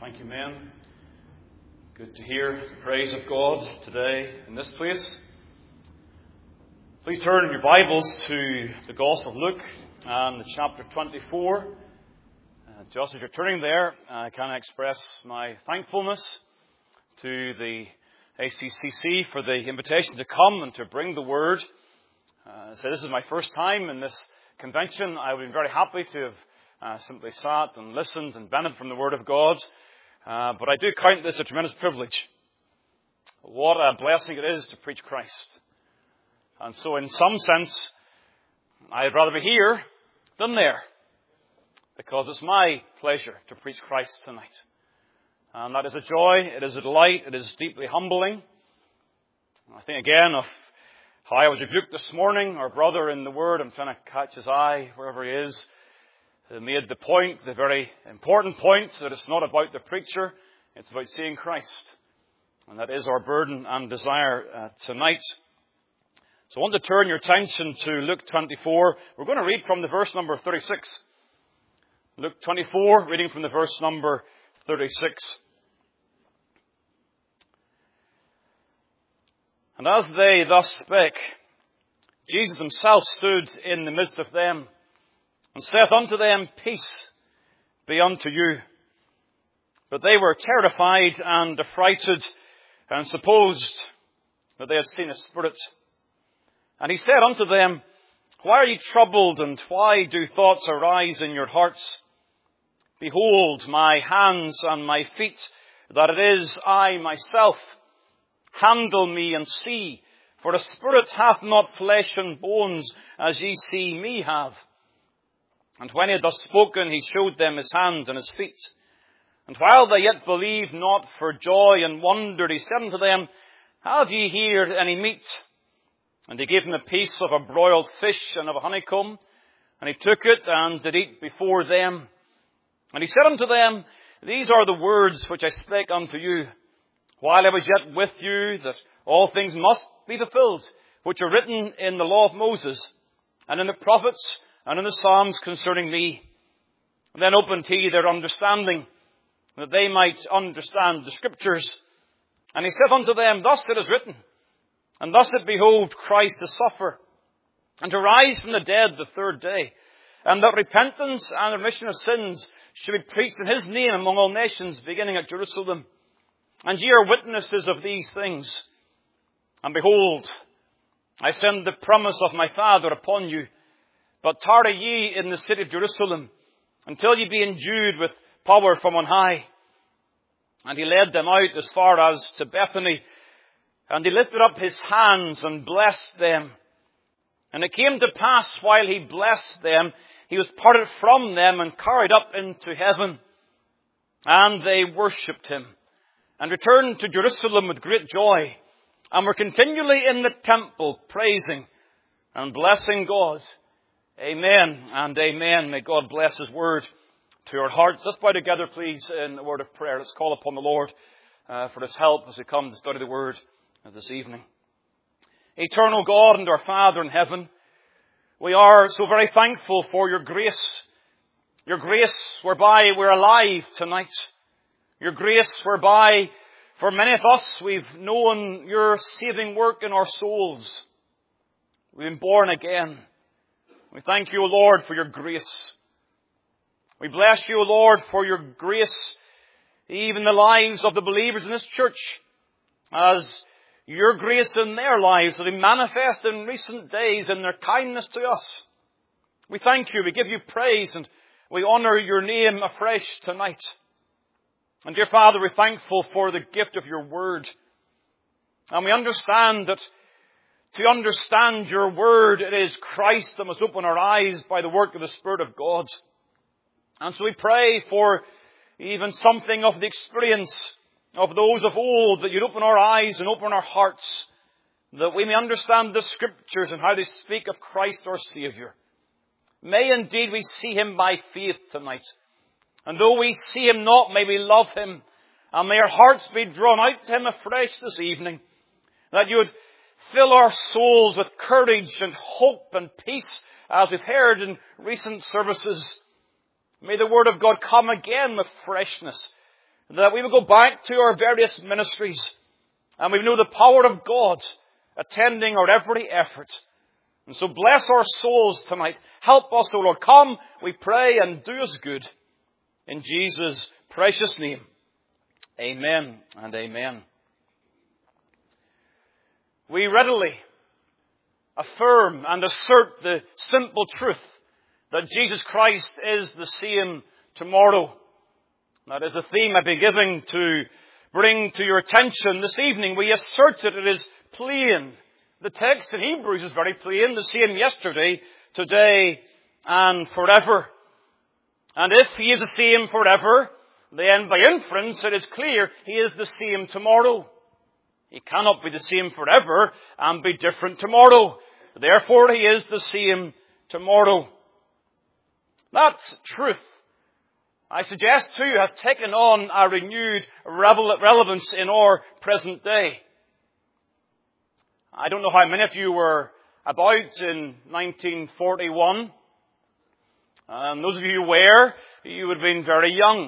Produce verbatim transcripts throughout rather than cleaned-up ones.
Thank you, men. Good to hear the praise of God today in this place. Please turn your Bibles to the Gospel of Luke and chapter twenty-four. Uh, just as you're turning there, I can express my thankfulness to the A C C C for the invitation to come and to bring the Word. Uh, so this is my first time in this convention. I would have been very happy to have uh, simply sat and listened and benefited from the Word of God. Uh, but I do count this a tremendous privilege. What a blessing it is to preach Christ. And so in some sense, I'd rather be here than there, because it's my pleasure to preach Christ tonight. And that is a joy, it is a delight, it is deeply humbling. I think again of how I was rebuked this morning. Our brother in the Word, I'm trying to catch his eye wherever he is, He made the point, the very important point, that it's not about the preacher, it's about seeing Christ. And that is our burden and desire uh, tonight. So I want to turn your attention to Luke twenty-four. We're going to read from the verse number thirty-six. Luke twenty-four, reading from the verse number thirty-six. And as they thus spake, Jesus himself stood in the midst of them, and saith unto them, Peace be unto you. But they were terrified and affrighted, and supposed that they had seen a spirit. And he said unto them, Why are ye troubled, and why do thoughts arise in your hearts? Behold my hands and my feet, that it is I myself. Handle me and see, for a spirit hath not flesh and bones, as ye see me have. And when he had thus spoken, he showed them his hands and his feet. And while they yet believed not for joy and wondered, he said unto them, Have ye here any meat? And he gave them a piece of a broiled fish and of a honeycomb. And he took it and did eat before them. And he said unto them, These are the words which I spake unto you, while I was yet with you, that all things must be fulfilled, which are written in the law of Moses, and in the prophets, and in the Psalms concerning me. And then opened he their understanding, that they might understand the Scriptures. And he said unto them, Thus it is written, and thus it behoved Christ to suffer, and to rise from the dead the third day, and that repentance and remission of sins should be preached in his name among all nations, beginning at Jerusalem. And ye are witnesses of these things. And behold, I send the promise of my Father upon you. But tarry ye in the city of Jerusalem, until ye be endued with power from on high. And he led them out as far as to Bethany, and he lifted up his hands and blessed them. And it came to pass, while he blessed them, he was parted from them and carried up into heaven. And they worshipped him, and returned to Jerusalem with great joy, and were continually in the temple praising and blessing God. Amen and amen. May God bless his word to your hearts. Let's bow together, please, in a word of prayer. Let's call upon the Lord uh, for his help as we come to study the word this evening. Eternal God and our Father in heaven, we are so very thankful for your grace. Your grace whereby we're alive tonight. Your grace whereby for many of us we've known your saving work in our souls. We've been born again. We thank you, O Lord, for your grace. We bless you, O Lord, for your grace, even the lives of the believers in this church, as your grace in their lives has been manifest in recent days in their kindness to us. We thank you, we give you praise, and we honour your name afresh tonight. And dear Father, we're thankful for the gift of your word. And we understand that to understand your word, it is Christ that must open our eyes by the work of the Spirit of God. And so we pray for even something of the experience of those of old, that you'd open our eyes and open our hearts, that we may understand the Scriptures and how they speak of Christ our Saviour. May indeed we see him by faith tonight. And though we see him not, may we love him. And may our hearts be drawn out to him afresh this evening, that you would fill our souls with courage and hope and peace, as we've heard in recent services. May the Word of God come again with freshness, that we would go back to our various ministries, and we know the power of God attending our every effort. And so bless our souls tonight. Help us, O Lord. Come, we pray, and do us good. In Jesus' precious name. Amen and amen. We readily affirm and assert the simple truth that Jesus Christ is the same tomorrow. That is a theme I've been giving to bring to your attention this evening. We assert it. It is plain. The text in Hebrews is very plain. The same yesterday, today, and forever. And if He is the same forever, then by inference it is clear He is the same tomorrow. He cannot be the same forever and be different tomorrow. Therefore He is the same tomorrow. That truth, I suggest to you, has taken on a renewed relevance in our present day. I don't know how many of you were about in nineteen forty-one. And those of you who were, you would have been very young.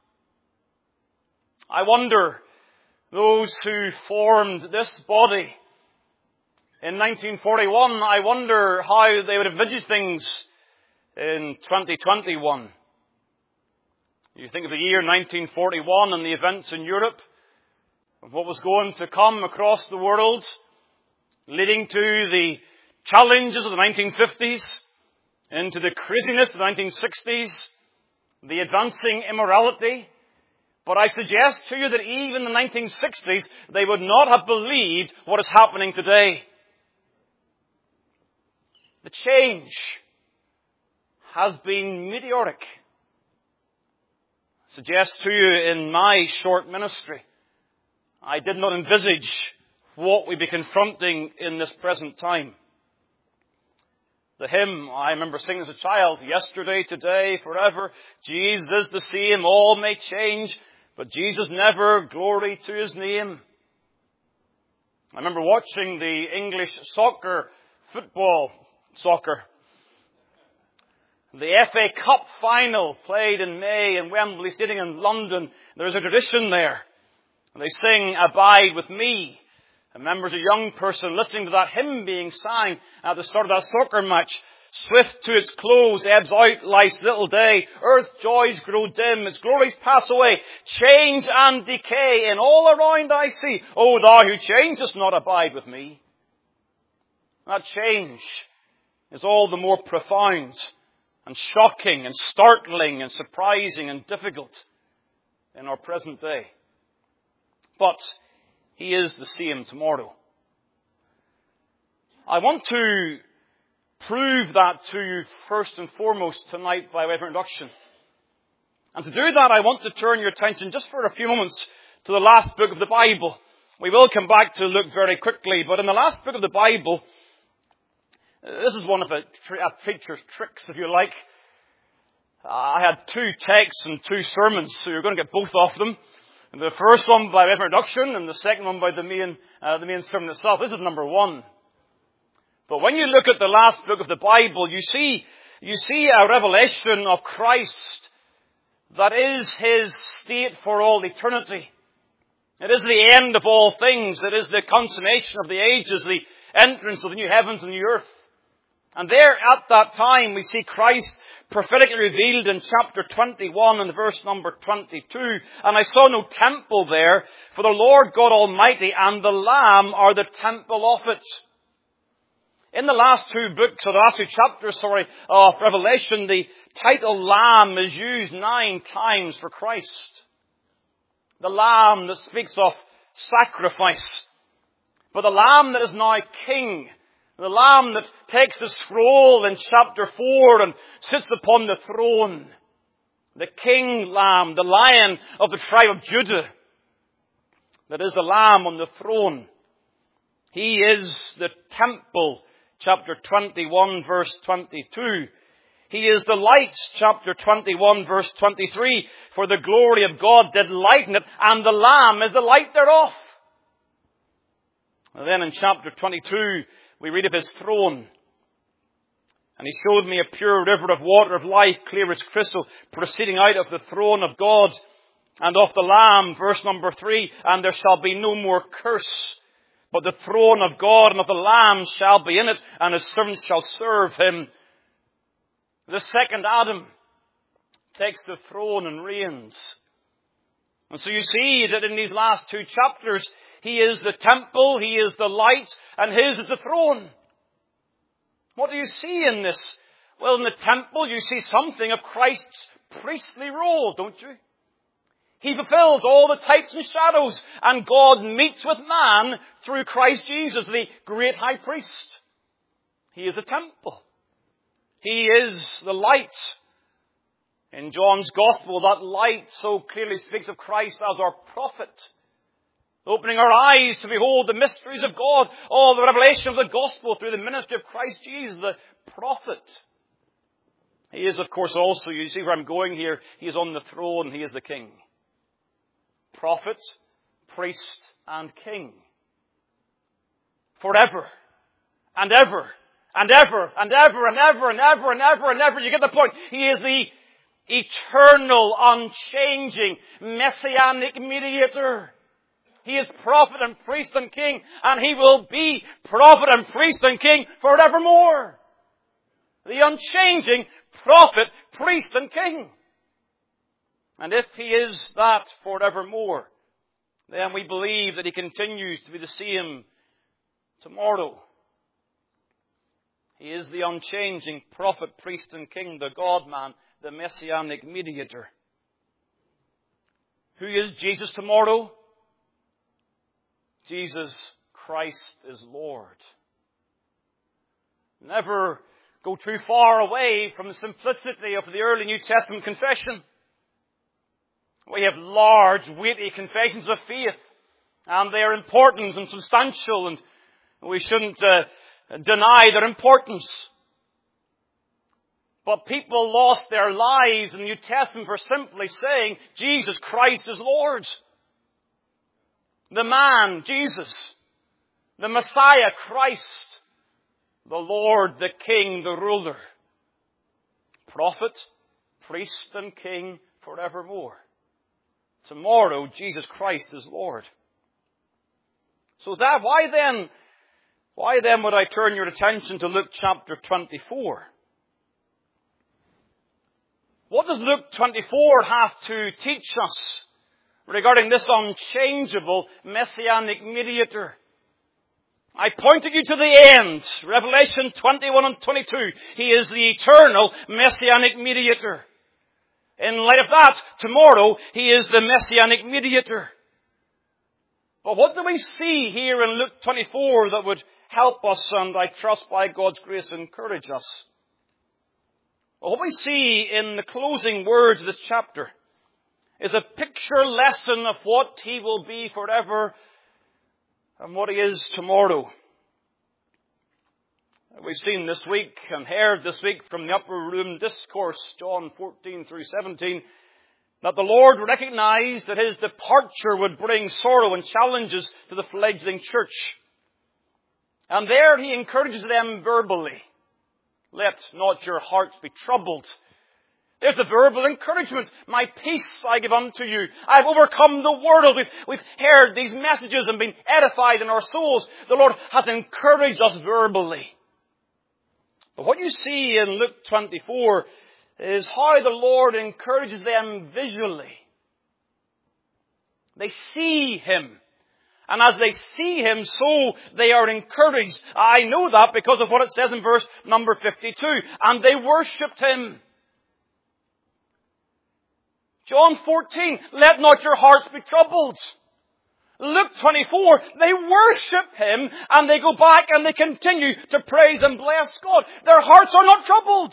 I wonder, those who formed this body in nineteen forty-one, I wonder how they would have envisaged things in twenty twenty-one. You think of the year nineteen forty-one and the events in Europe, of what was going to come across the world, leading to the challenges of the nineteen fifties, into the craziness of the nineteen sixties, the advancing immorality. But I suggest to you that even in the nineteen sixties, they would not have believed what is happening today. The change has been meteoric. I suggest to you in my short ministry, I did not envisage what we'd be confronting in this present time. The hymn I remember singing as a child, yesterday, today, forever, Jesus is the same, all may change, but Jesus never, glory to His name. I remember watching the English soccer, football, soccer, the F A Cup final played in May in Wembley Stadium in London. There's a tradition there. And they sing, Abide with Me. I remember as a young person listening to that hymn being sang at the start of that soccer match. Swift to its close, ebbs out life's little day. Earth's joys grow dim, its glories pass away. Change and decay in all around I see. O Thou who changest not, abide with me. That change is all the more profound and shocking and startling and surprising and difficult in our present day. But He is the same tomorrow. I want to prove that to you first and foremost tonight by way of introduction. And to do that, I want to turn your attention just for a few moments to the last book of the Bible. We will come back to Luke very quickly, but in the last book of the Bible, this is one of a, a preacher's tricks, if you like. I had two texts and two sermons, so you're going to get both of them. The first one by way of introduction, and the second one by the main, uh, the main sermon itself. This is number one. But when you look at the last book of the Bible, you see, you see a revelation of Christ that is His state for all eternity. It is the end of all things. It is the consummation of the ages, the entrance of the new heavens and the earth. And there at that time we see Christ prophetically revealed in chapter twenty-one and verse number twenty-two. And I saw no temple there, for the Lord God Almighty and the Lamb are the temple of it. In the last two books, or the last two chapters, sorry, of Revelation, the title Lamb is used nine times for Christ. The Lamb that speaks of sacrifice. But the Lamb that is now King. The Lamb that takes the scroll in chapter four and sits upon the throne. The King Lamb, the Lion of the tribe of Judah. That is the Lamb on the throne. He is the temple, chapter twenty-one, verse twenty-two. He is the light, chapter twenty-one, verse twenty-three. For the glory of God did lighten it, and the Lamb is the light thereof. And then in chapter twenty-two, we read of His throne. And He showed me a pure river of water of life, clear as crystal, proceeding out of the throne of God. and of the Lamb, verse number three, and there shall be no more curse, but the throne of God and of the Lamb shall be in it, and his servants shall serve him. The second Adam takes the throne and reigns. And so you see that in these last two chapters, he is the temple, he is the light, and his is the throne. What do you see in this? Well, in the temple, you see something of Christ's priestly role, don't you? He fulfills all the types and shadows, and God meets with man through Christ Jesus, the great high priest. He is the temple. He is the light. In John's Gospel, that light so clearly speaks of Christ as our prophet, opening our eyes to behold the mysteries of God, all the revelation of the Gospel through the ministry of Christ Jesus, the prophet. He is, of course, also, you see where I'm going here, he is on the throne, he is the king. Prophet, priest, and king. Forever, and ever, and ever, and ever, and ever, and ever, and ever, and ever. You get the point. He is the eternal, unchanging, messianic mediator. He is prophet and priest and king, and he will be prophet and priest and king forevermore. The unchanging prophet, priest, and king. And if he is that forevermore, then we believe that he continues to be the same tomorrow. He is the unchanging prophet, priest, and king, the God-man, the messianic mediator. Who is Jesus tomorrow? Jesus Christ is Lord. Never go too far away from the simplicity of the early New Testament confession. We have large, weighty confessions of faith, and they are important and substantial, and we shouldn't uh, deny their importance. But people lost their lives in the New Testament for simply saying, Jesus Christ is Lord. The man, Jesus. The Messiah, Christ. The Lord, the King, the ruler. Prophet, priest, and king forevermore. Tomorrow, Jesus Christ is Lord. So that, why then, why then would I turn your attention to Luke chapter twenty-four? What does Luke twenty-four have to teach us regarding this unchangeable messianic mediator? I pointed you to the end. Revelation twenty-one and twenty-two. He is the eternal messianic mediator. In light of that, tomorrow, he is the messianic mediator. But what do we see here in Luke twenty-four that would help us, and I trust by God's grace encourage us? Well, what we see in the closing words of this chapter is a picture lesson of what he will be forever and what he is tomorrow. We've seen this week and heard this week from the upper room discourse, John fourteen through seventeen, that the Lord recognized that his departure would bring sorrow and challenges to the fledgling church. And there he encourages them verbally. Let not your hearts be troubled. There's a verbal encouragement. My peace I give unto you. I've overcome the world. We've, we've heard these messages and been edified in our souls. The Lord has encouraged us verbally. But what you see in Luke twenty-four is how the Lord encourages them visually. They see him. And as they see him, so they are encouraged. I know that because of what it says in verse number fifty-two. And they worshipped him. John fourteen, let not your hearts be troubled. Luke twenty-four, they worship him and they go back and they continue to praise and bless God. Their hearts are not troubled.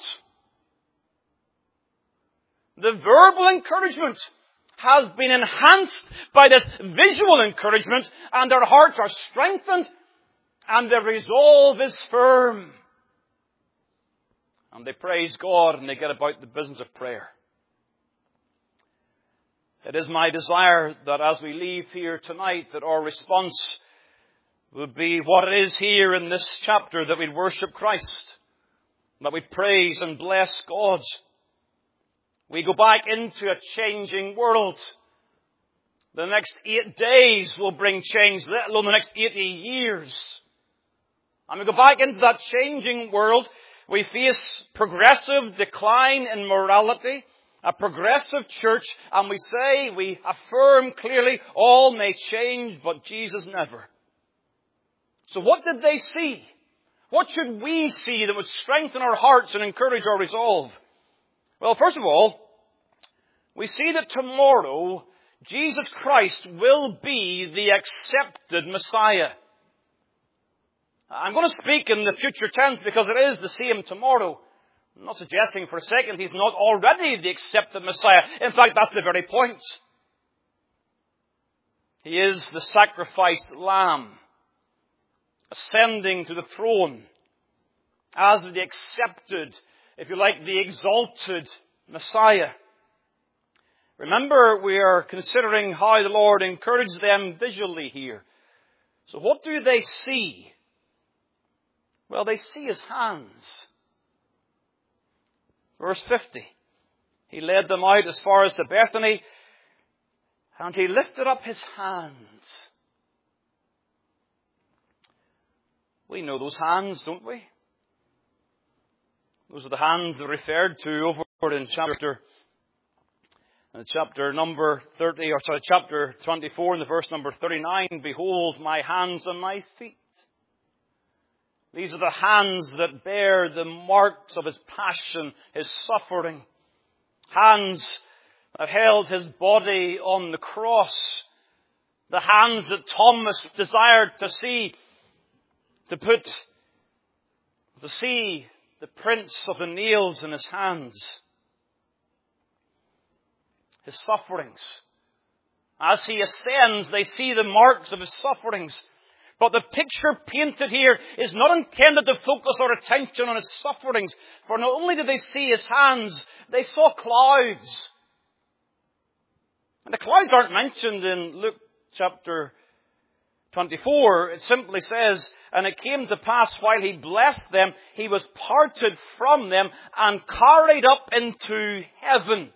The verbal encouragement has been enhanced by this visual encouragement, and their hearts are strengthened and their resolve is firm. And they praise God and they get about the business of prayer. It is my desire that as we leave here tonight, that our response would be what it is here in this chapter, that we'd worship Christ, that we'd praise and bless God. We go back into a changing world, The next eight days will bring change, let alone the next eighty years. And we go back into that changing world. We face progressive decline in morality, a progressive church, and we say, we affirm clearly, all may change, but Jesus never. So what did they see? What should we see that would strengthen our hearts and encourage our resolve? Well, first of all, we see that tomorrow, Jesus Christ will be the accepted Messiah. I'm going to speak in the future tense because it is the same tomorrow. I'm not suggesting for a second He's not already the accepted Messiah. In fact, that's the very point. He is the sacrificed Lamb, ascending to the throne as the accepted, if you like, the exalted Messiah. Remember, we are considering how the Lord encouraged them visually here. So what do they see? Well, they see His hands. Verse fifty. He led them out as far as to Bethany, and He lifted up His hands. We know those hands, don't we? Those are the hands that are referred to over in chapter, in chapter number thirty, or sorry, chapter twenty-four, in the verse number thirty-nine. Behold my hands and my feet. These are the hands that bear the marks of His passion, His suffering. Hands that held His body on the cross. The hands that Thomas desired to see, to put, to see the prints of the nails in His hands. His sufferings. As He ascends, they see the marks of His sufferings. But the picture painted here is not intended to focus our attention on His sufferings. For not only did they see His hands, they saw clouds. And the clouds aren't mentioned in Luke chapter twenty-four. It simply says, and it came to pass while He blessed them, He was parted from them and carried up into heaven.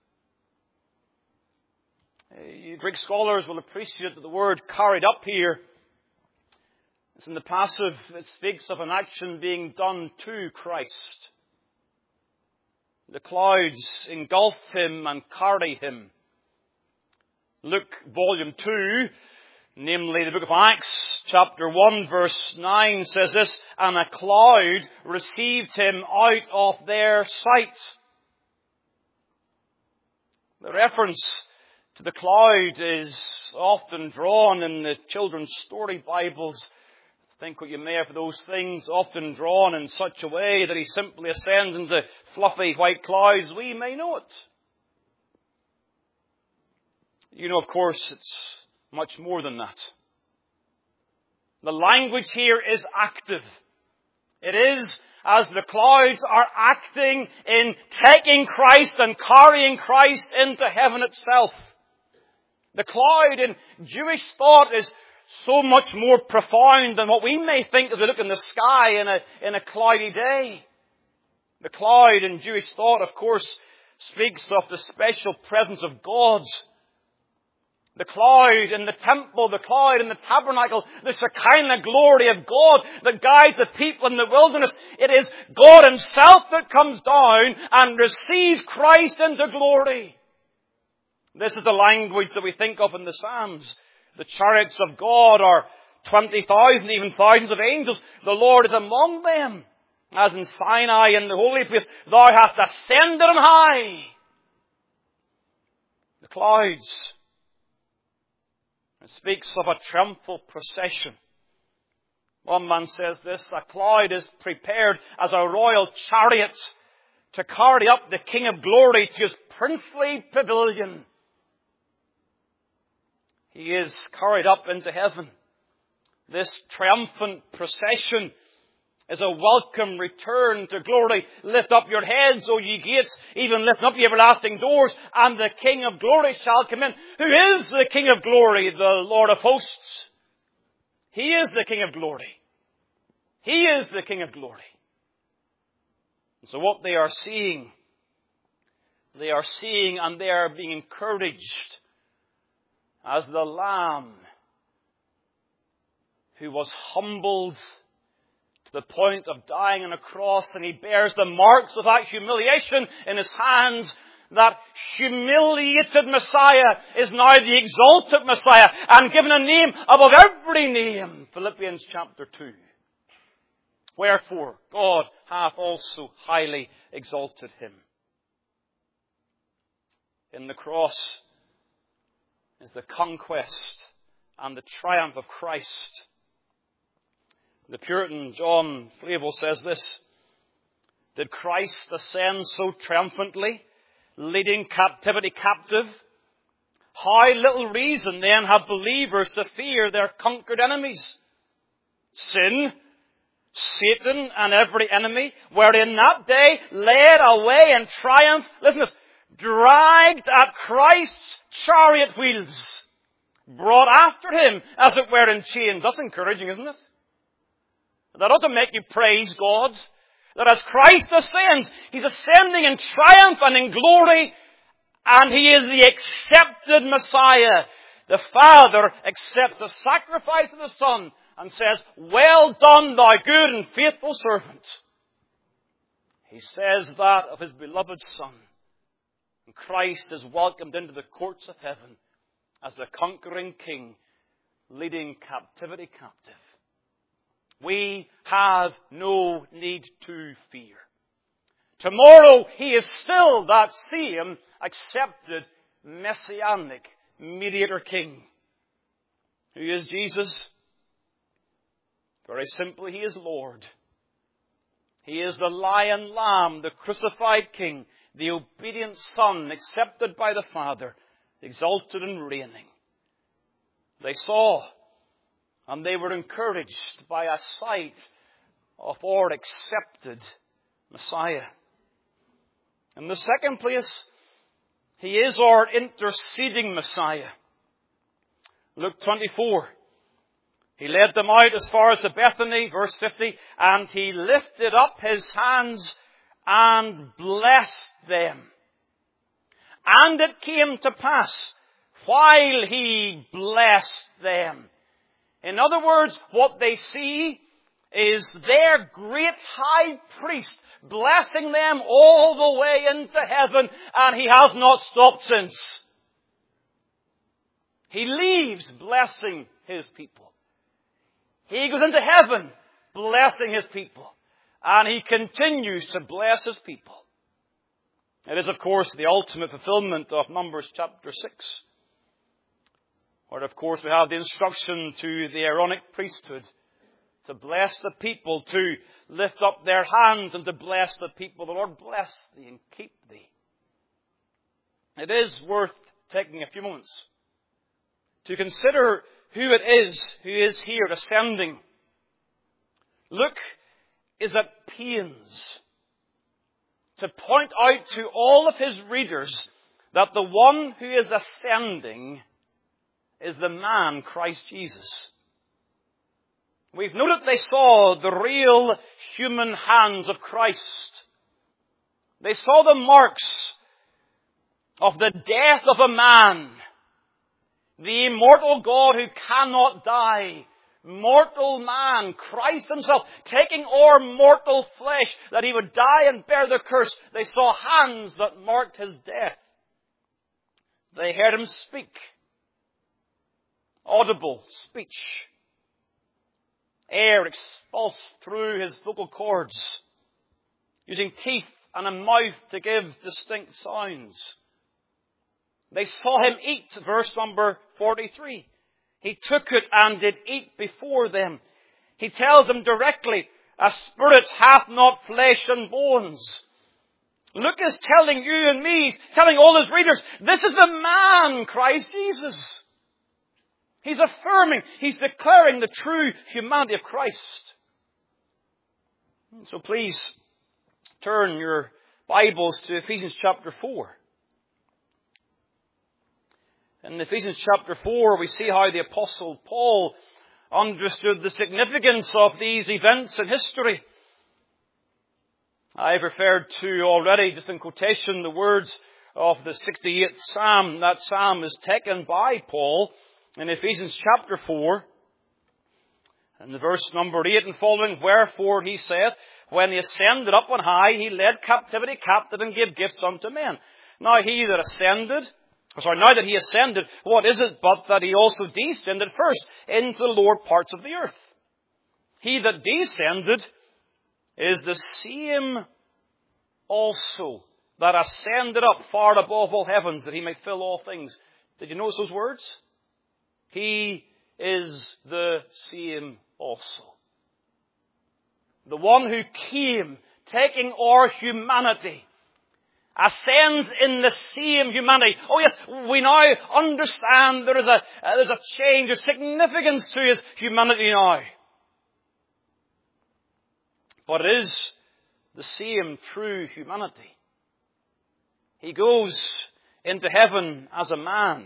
You Greek scholars will appreciate that the word carried up here, it's in the passive. It speaks of an action being done to Christ. The clouds engulf Him and carry Him. Luke volume two, namely the book of Acts, chapter one, verse nine says this, and a cloud received Him out of their sight. The reference to the cloud is often drawn in the children's story Bibles. Think what you may of those things, often drawn in such a way that He simply ascends into fluffy white clouds. We may know it. You know, of course, it's much more than that. The language here is active. It is as the clouds are acting in taking Christ and carrying Christ into heaven itself. The cloud in Jewish thought is so much more profound than what we may think as we look in the sky in a, in a cloudy day. The cloud in Jewish thought, of course, speaks of the special presence of God. The cloud in the temple, the cloud in the tabernacle, the Shekinah glory of God that guides the people in the wilderness. It is God Himself that comes down and receives Christ into glory. This is the language that we think of in the Psalms. The chariots of God are twenty thousand, even thousands of angels. The Lord is among them. As in Sinai in the holy place, Thou hast ascended on high. The clouds. It speaks of a triumphal procession. One man says this, a cloud is prepared as a royal chariot to carry up the King of Glory to His princely pavilion. He is carried up into heaven. This triumphant procession is a welcome return to glory. Lift up your heads, O ye gates, even lift up ye everlasting doors, and the King of Glory shall come in. Who is the King of Glory? The Lord of hosts. He is the King of Glory. He is the King of Glory. And so what they are seeing, they are seeing and they are being encouraged as the Lamb who was humbled to the point of dying on a cross, and he bears the marks of that humiliation in his hands. That humiliated Messiah is now the exalted Messiah and given a name above every name. Philippians chapter two. Wherefore God hath also highly exalted him. In the cross is the conquest and the triumph of Christ. The Puritan John Flavel says this: did Christ ascend so triumphantly, leading captivity captive? How little reason then have believers to fear their conquered enemies? Sin, Satan, and every enemy were in that day led away in triumph. Listen to this. Dragged at Christ's chariot wheels, brought after him, as it were, in chains. That's encouraging, isn't it? That ought to make you praise God. That as Christ ascends, He's ascending in triumph and in glory, and He is the accepted Messiah. The Father accepts the sacrifice of the Son and says, well done, thou good and faithful servant. He says that of His beloved Son. And Christ is welcomed into the courts of heaven as the conquering King, leading captivity captive. We have no need to fear. Tomorrow He is still that same accepted messianic mediator King. Who is Jesus? Very simply, He is Lord. He is the Lion Lamb, the crucified King, the obedient Son, accepted by the Father, exalted and reigning. They saw and they were encouraged by a sight of our accepted Messiah. In the second place, He is our interceding Messiah. Luke twenty-four. He led them out as far as to Bethany, verse fifty, and He lifted up His hands and blessed them. And it came to pass, while He blessed them. In other words, what they see is their great high priest blessing them all the way into heaven, and He has not stopped since. He leaves blessing His people. He goes into heaven blessing His people, and He continues to bless His people. It is, of course, the ultimate fulfillment of Numbers chapter six. Where, of course, we have the instruction to the Aaronic priesthood to bless the people, to lift up their hands and to bless the people. The Lord bless thee and keep thee. It is worth taking a few moments to consider who it is who is here ascending. Luke is at pains to point out to all of his readers that the one who is ascending is the man, Christ Jesus. We've noted they saw the real human hands of Christ. They saw the marks of the death of a man, the immortal God who cannot die, mortal man, Christ Himself, taking our mortal flesh that He would die and bear the curse. They saw hands that marked His death. They heard Him speak. Audible speech. Air expulsed through His vocal cords, using teeth and a mouth to give distinct sounds. They saw Him eat, verse number forty-three. He took it and did eat before them. He tells them directly, a spirit hath not flesh and bones. Luke is telling you and me, telling all his readers, this is the man, Christ Jesus. He's affirming, he's declaring the true humanity of Christ. So please turn your Bibles to Ephesians chapter four. In Ephesians chapter four, we see how the Apostle Paul understood the significance of these events in history. I've referred to already, just in quotation, the words of the sixty-eighth Psalm. That Psalm is taken by Paul in Ephesians chapter four. And the verse number eight and following, wherefore he saith, when he ascended up on high, he led captivity captive and gave gifts unto men. Now he that ascended, or sorry, now that he ascended, what is it but that he also descended first into the lower parts of the earth? He that descended is the same also that ascended up far above all heavens, that he may fill all things. Did you notice those words? He is the same also. The one who came, taking our humanity, ascends in the same humanity. Oh yes, we now understand there is a, uh, there's a change, a significance to his humanity now. But it is the same true humanity. He goes into heaven as a man.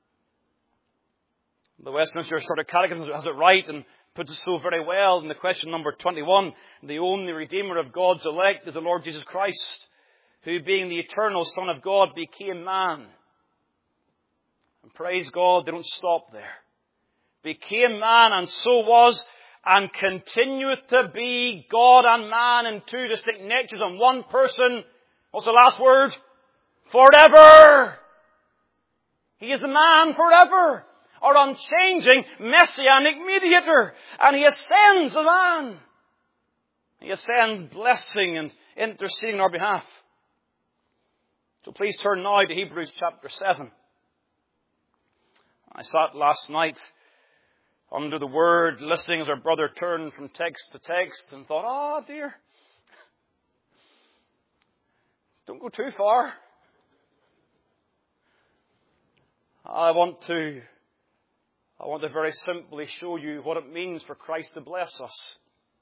The Westminster sort of Catechism has it right and puts it so very well in the question number twenty-one. The only Redeemer of God's elect is the Lord Jesus Christ, who being the eternal Son of God became man. And praise God, they don't stop there. Became man and so was and continueth to be God and man in two distinct natures and one person. What's the last word? Forever. He is the man forever. Our unchanging messianic mediator. And he ascends the man. He ascends blessing and interceding on our behalf. So please turn now to Hebrews chapter seven. I sat last night under the word, listening as our brother turned from text to text and thought, oh dear, don't go too far. I want to, I want to very simply show you what it means for Christ to bless us.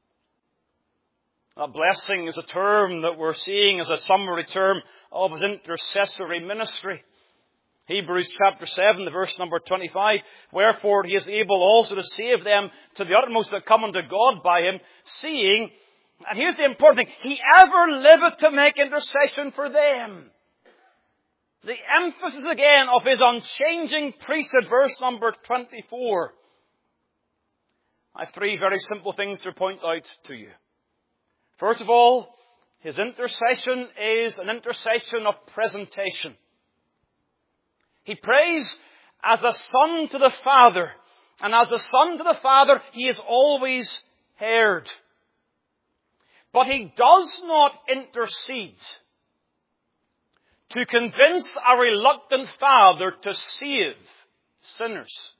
That blessing is a term that we're seeing as a summary term of his intercessory ministry. Hebrews chapter seven, the verse number twenty-five. Wherefore he is able also to save them to the uttermost that come unto God by him, seeing, and here's the important thing, he ever liveth to make intercession for them. The emphasis again of his unchanging priesthood, verse number twenty-four. I have three very simple things to point out to you. First of all, his intercession is an intercession of presentation. He prays as a son to the Father. And as a son to the Father, he is always heard. But he does not intercede to convince a reluctant Father to save sinners.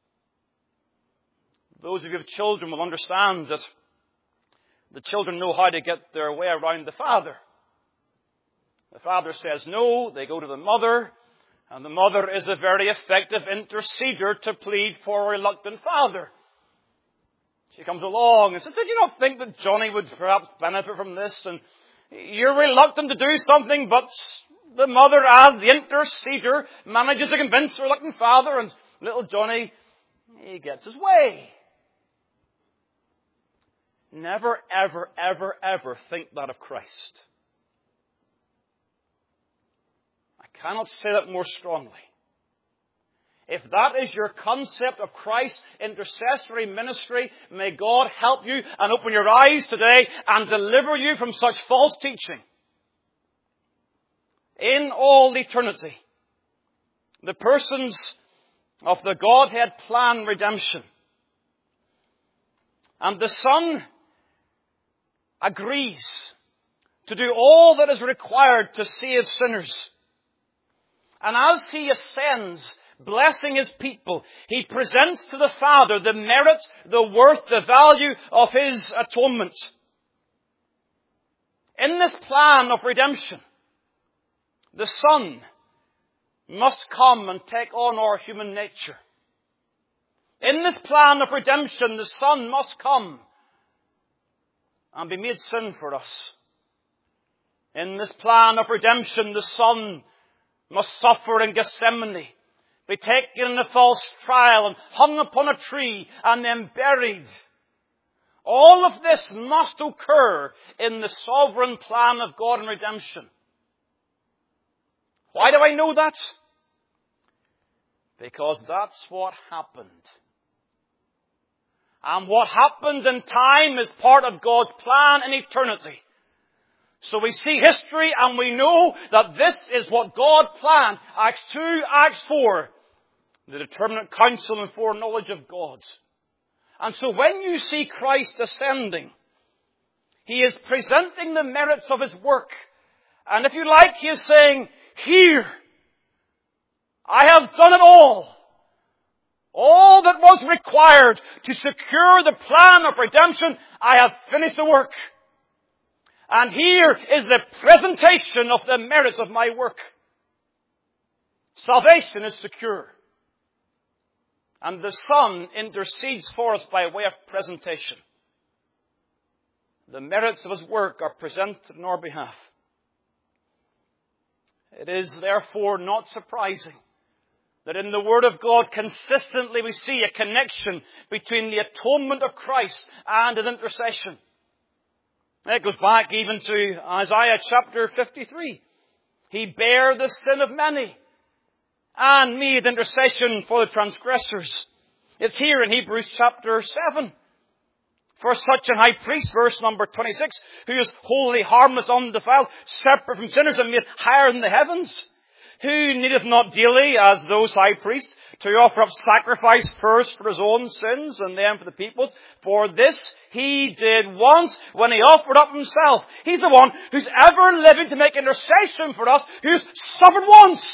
Those of you with children will understand that the children know how to get their way around the Father. The Father says no, they go to the mother, and the mother is a very effective interceder to plead for a reluctant Father. She comes along and says, did you not think that Johnny would perhaps benefit from this? And you're reluctant to do something, but the mother, as the interceder, manages to convince the reluctant Father, and little Johnny, he gets his way. Never, ever, ever, ever think that of Christ. I cannot say that more strongly. If that is your concept of Christ's intercessory ministry, may God help you and open your eyes today and deliver you from such false teaching. In all eternity, the persons of the Godhead plan redemption. And the Son agrees to do all that is required to save sinners. And as he ascends, blessing his people, he presents to the Father the merit, the worth, the value of his atonement. In this plan of redemption, the Son must come and take on our human nature. In this plan of redemption, the Son must come and be made sin for us. In this plan of redemption, the Son must suffer in Gethsemane, be taken in a false trial and hung upon a tree and then buried. All of this must occur in the sovereign plan of God in redemption. Why do I know that? Because that's what happened. And what happened in time is part of God's plan in eternity. So we see history and we know that this is what God planned. Acts two, Acts four. The determinate counsel and foreknowledge of God. And so when you see Christ ascending, He is presenting the merits of His work. And if you like, He is saying, here, I have done it all. All that was required to secure the plan of redemption, I have finished the work. And here is the presentation of the merits of my work. Salvation is secure. And the Son intercedes for us by way of presentation. The merits of His work are presented on our behalf. It is therefore not surprising that in the Word of God consistently we see a connection between the atonement of Christ and His intercession. It goes back even to Isaiah chapter fifty-three. He bare the sin of many and made intercession for the transgressors. It's here in Hebrews chapter seven. For such an high priest, verse number twenty-six, who is holy, harmless, undefiled, separate from sinners and made higher than the heavens, who needeth not daily, as those high priests, to offer up sacrifice first for his own sins and then for the people's. For this he did once when he offered up himself. He's the one who's ever living to make intercession for us, who's suffered once.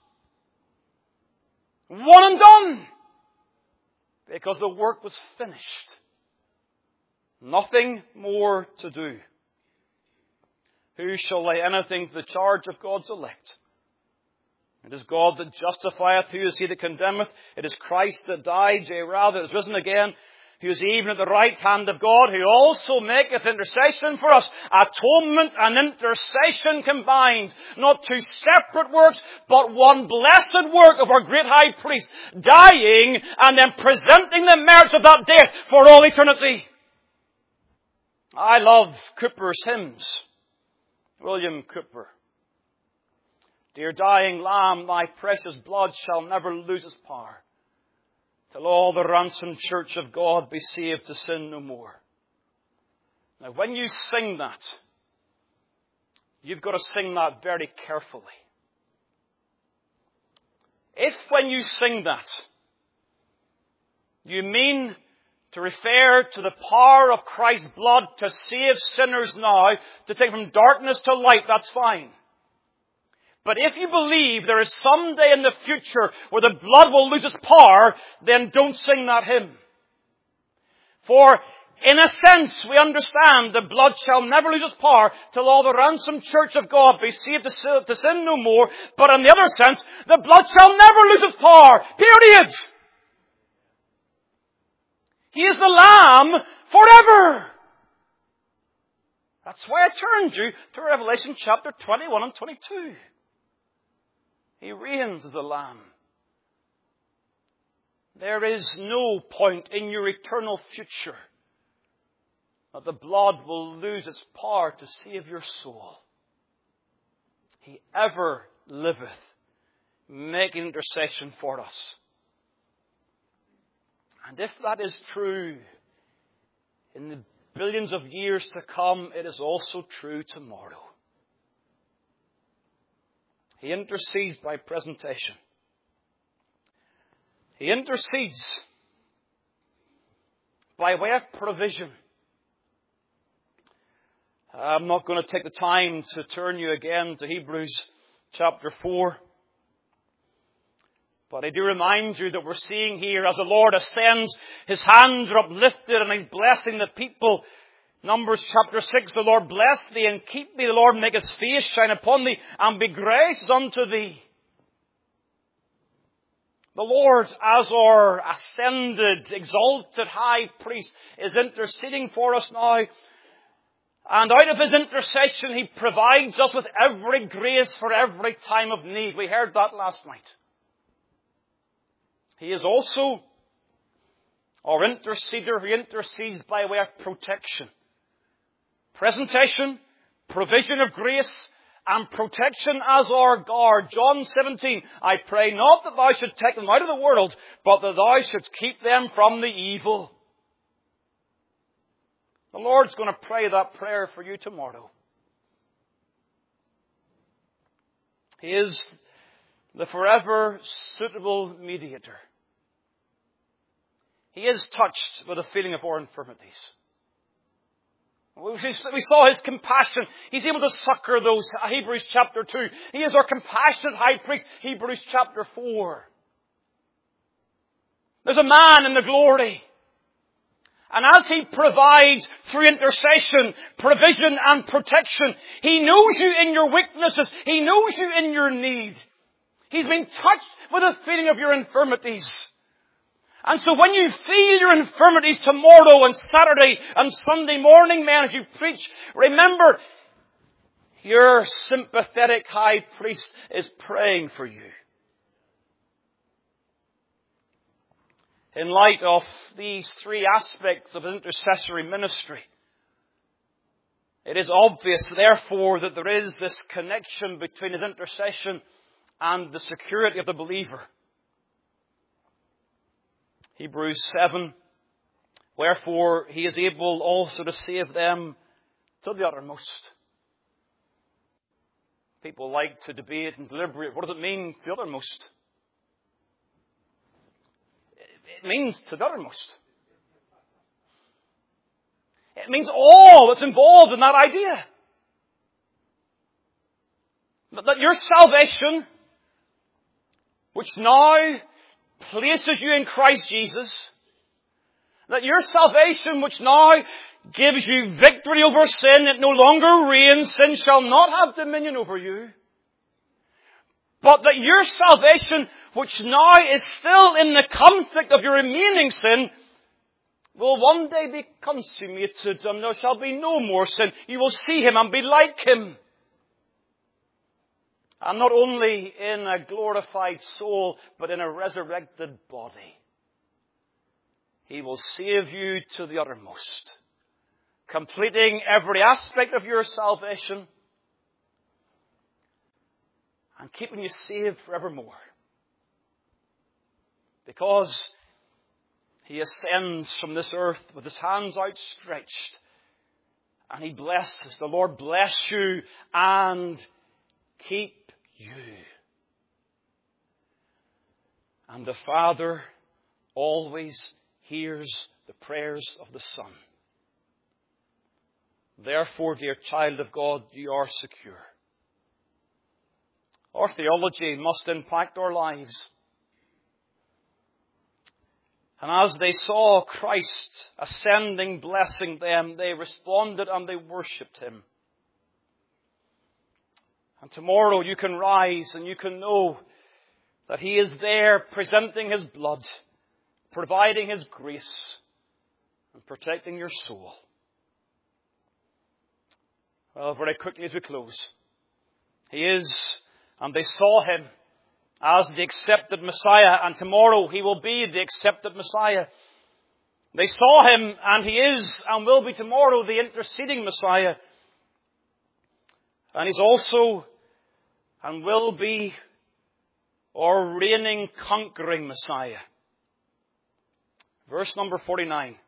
One and done. Because the work was finished. Nothing more to do. Who shall lay anything to the charge of God's elect? It is God that justifieth. Who is he that condemneth? It is Christ that died, yea rather, that is risen again, who is even at the right hand of God, who also maketh intercession for us. Atonement and intercession combined. Not two separate works, but one blessed work of our great high priest, dying and then presenting the merits of that death for all eternity. I love Cowper's hymns. William Cowper. Dear dying Lamb, thy precious blood shall never lose its power, till all the ransomed church of God be saved to sin no more. Now when you sing that, you've got to sing that very carefully. If when you sing that, you mean to refer to the power of Christ's blood to save sinners now, to take from darkness to light, that's fine. But if you believe there is some day in the future where the blood will lose its power, then don't sing that hymn. For in a sense, we understand the blood shall never lose its power till all the ransomed church of God be saved to sin no more. But in the other sense, the blood shall never lose its power. Period. He is the Lamb forever. That's why I turned you to Revelation chapter twenty-one and twenty-two. He reigns as a Lamb. There is no point in your eternal future that the blood will lose its power to save your soul. He ever liveth, making intercession for us. And if that is true in the billions of years to come, it is also true tomorrow. He intercedes by presentation. He intercedes by way of provision. I'm not going to take the time to turn you again to Hebrews chapter four. But I do remind you that we're seeing here as the Lord ascends, His hands are uplifted and He's blessing the people. Numbers chapter six, the Lord bless thee and keep thee. The Lord make His face shine upon thee and be gracious unto thee. The Lord, as our ascended, exalted high priest, is interceding for us now. And out of His intercession, He provides us with every grace for every time of need. We heard that last night. He is also our interceder who intercedes by way of protection. Presentation, provision of grace, and protection as our guard. John seventeen, I pray not that thou should take them out of the world, but that thou shouldst keep them from the evil. The Lord's going to pray that prayer for you tomorrow. He is the forever suitable mediator. He is touched with the feeling of our infirmities. We saw His compassion. He's able to succor those. Hebrews chapter two. He is our compassionate high priest. Hebrews chapter four. There's a man in the glory. And as He provides through intercession, provision and protection, He knows you in your weaknesses. He knows you in your need. He's been touched with the feeling of your infirmities. And so when you feel your infirmities tomorrow and Saturday and Sunday morning, man, as you preach, remember, your sympathetic high priest is praying for you. In light of these three aspects of His intercessory ministry, it is obvious, therefore, that there is this connection between His intercession and the security of the believer. Hebrews seven, wherefore He is able also to save them to the uttermost. People like to debate and deliberate. What does it mean, to the uttermost? It means to the uttermost. It means all that's involved in that idea. That your salvation, which now places you in Christ Jesus, that your salvation, which now gives you victory over sin, it no longer reigns, sin shall not have dominion over you. But that your salvation, which now is still in the conflict of your remaining sin, will one day be consummated, and there shall be no more sin. You will see Him and be like Him. And not only in a glorified soul, but in a resurrected body. He will save you to the uttermost, completing every aspect of your salvation and keeping you saved forevermore. Because He ascends from this earth with His hands outstretched, and He blesses. The Lord bless you and keep you. And the Father always hears the prayers of the Son. Therefore, dear child of God, you are secure. Our theology must impact our lives. And as they saw Christ ascending, blessing them, they responded and they worshipped Him. And tomorrow you can rise and you can know that He is there presenting His blood, providing His grace, and protecting your soul. Well, very quickly as we close. He is, and they saw Him as the accepted Messiah, and tomorrow He will be the accepted Messiah. They saw Him, and He is, and will be tomorrow, the interceding Messiah. And He's also, and will be, our reigning, conquering Messiah. Verse number forty-nine.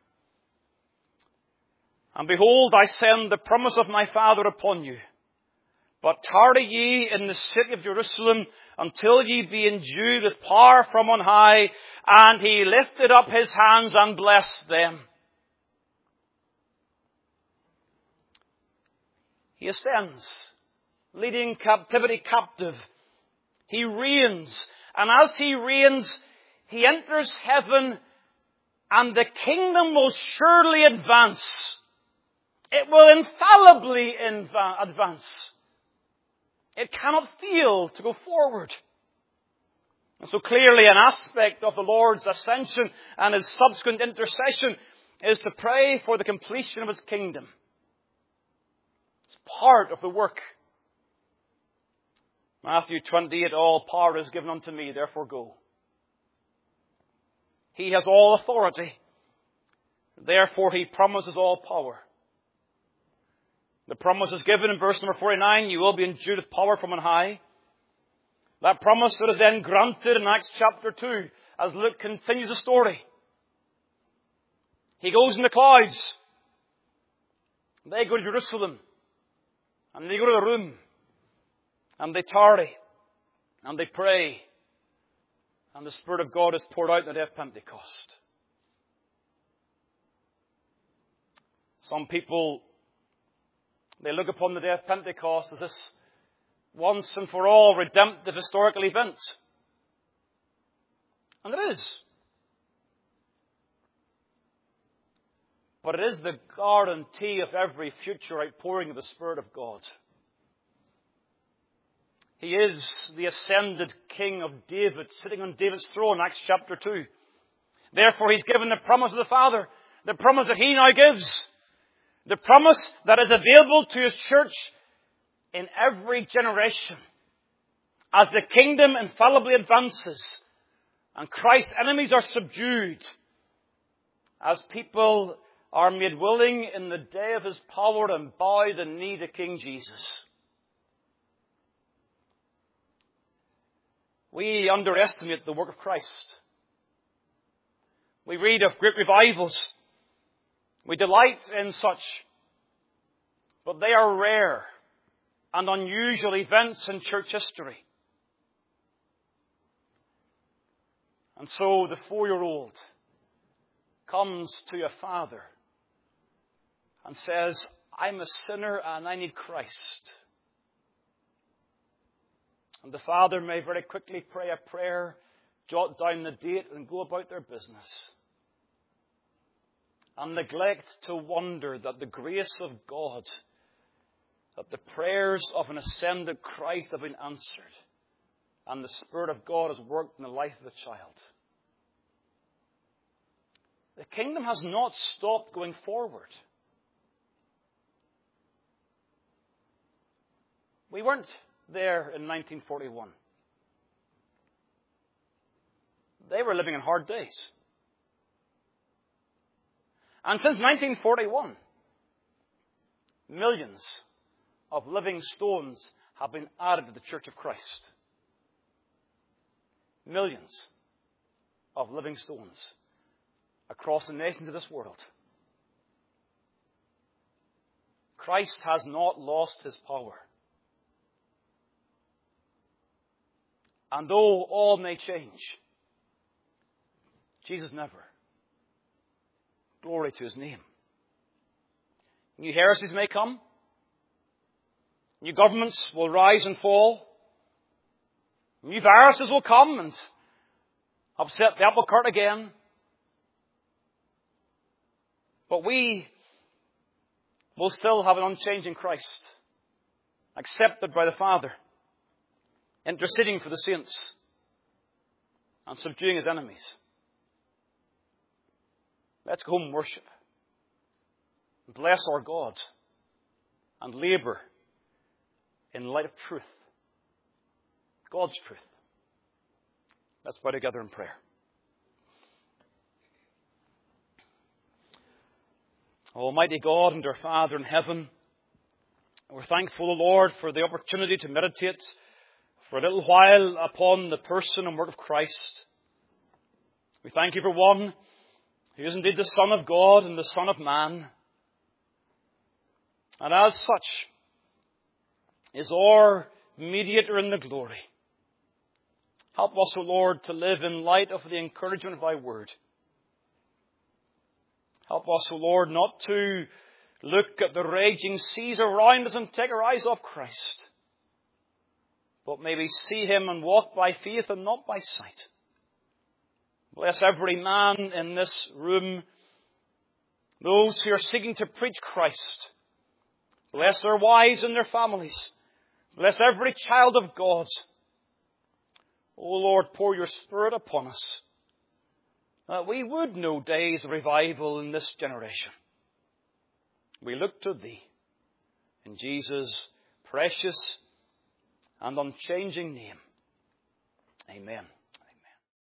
And behold, I send the promise of my Father upon you. But tarry ye in the city of Jerusalem until ye be endued with power from on high. And He lifted up His hands and blessed them. He ascends, leading captivity captive. He reigns. And as He reigns, He enters heaven, and the kingdom will surely advance. It will infallibly advance. It cannot fail to go forward. And so clearly an aspect of the Lord's ascension and His subsequent intercession is to pray for the completion of His kingdom. It's part of the work. Matthew twenty-eight, all power is given unto me, therefore go. He has all authority. Therefore He promises all power. The promise is given in verse number forty-nine, you will be endued with power from on high. That promise that is then granted in Acts chapter two as Luke continues the story. He goes in the clouds. They go to Jerusalem. And they go to the room. And they tarry. And they pray. And the Spirit of God is poured out on the day of Pentecost. Some people, they look upon the day of Pentecost as this once and for all redemptive historical event. And it is. But it is the guarantee of every future outpouring of the Spirit of God. He is the ascended King of David, sitting on David's throne, Acts chapter two. Therefore, He's given the promise of the Father, the promise that He now gives, the promise that is available to His church in every generation. As the kingdom infallibly advances and Christ's enemies are subdued, as people are made willing in the day of His power and bow the knee to King Jesus. We underestimate the work of Christ. We read of great revivals. We delight in such. But they are rare and unusual events in church history. And so the four-year-old comes to a father and says, I'm a sinner and I need Christ. And the father may very quickly pray a prayer, jot down the date and go about their business. And neglect to wonder that the grace of God, that the prayers of an ascended Christ have been answered. And the Spirit of God has worked in the life of the child. The kingdom has not stopped going forward. We weren't there in nineteen forty-one. They were living in hard days. And since nineteen forty-one, millions of living stones have been added to the Church of Christ. Millions of living stones across the nations of this world. Christ has not lost His power. And though all may change, Jesus never. Glory to His name. New heresies may come. New governments will rise and fall. New viruses will come and upset the apple cart again. But we will still have an unchanging Christ, accepted by the Father, interceding for the saints and subduing His enemies. Let's go home and worship. And bless our God and labour in light of truth. God's truth. Let's bow together in prayer. Almighty God and our Father in heaven, we're thankful, O Lord, for the opportunity to meditate for a little while upon the person and work of Christ. We thank You for one who is indeed the Son of God and the Son of Man. And as such, is our mediator in the glory. Help us, O Lord, to live in light of the encouragement of Thy word. Help us, O Lord, not to look at the raging seas around us and take our eyes off Christ, but may we see Him and walk by faith and not by sight. Bless every man in this room, those who are seeking to preach Christ. Bless their wives and their families. Bless every child of God. O Lord, pour Your Spirit upon us, that we would know days of revival in this generation. We look to Thee in Jesus' precious and unchanging name. Amen.